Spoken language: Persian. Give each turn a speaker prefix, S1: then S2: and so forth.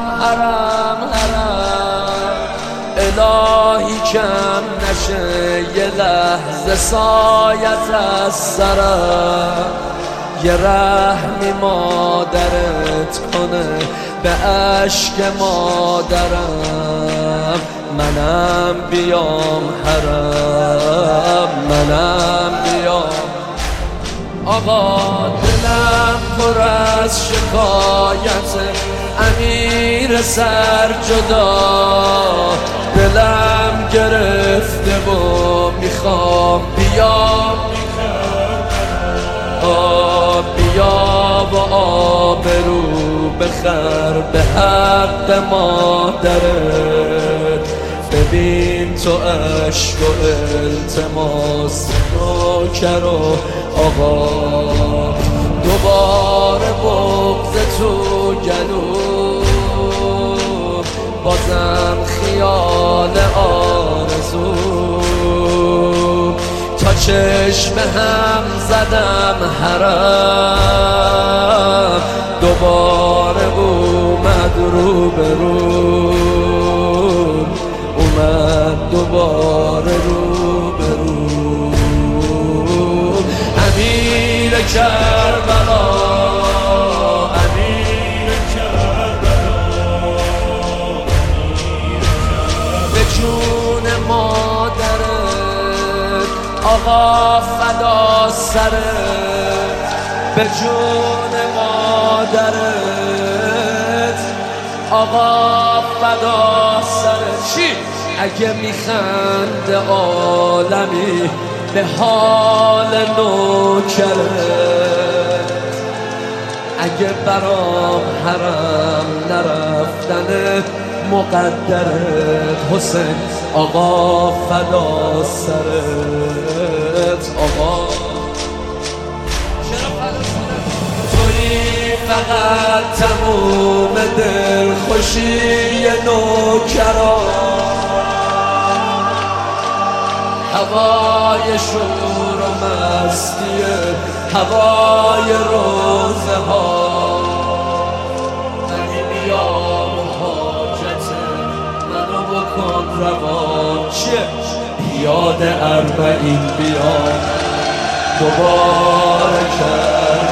S1: حرم الهی کم نشه یه لحظه سایت از سرم، یه رحمی مادرت کنه به عشق مادرم. منم بیام حرم، منم بیام. آقا دلم پر از شکایت امیر سرجدا، دلم گرفته و میخوام بیام، بیا و آبرو بخر به حق مادرت. ببین تو عشق و التماس نوکر و آقا، دوباره بغض تو گلو، بازم خیال آرزو. تا چشم هم زدم حرم، دوباره اومد رو به رو، اومد دوباره رو به رو. امیر کربلا، امیر کربلا، به جون مادرت آقا فدا سرت، به جون مادرت آقا فدا سرت. چی؟ اگه میخنده عالمی به حال نوکرت، اگه برام حرم نرفتن مقدرت، حسین آقا فدا سرت. آقا تویی فقط تموم دلخوشی نوکران، هوای شور و مستی هوای روزه ها. منی بیام حاجت منو بکن روان، چیه؟ یاد اربعین بیام دوباره کرد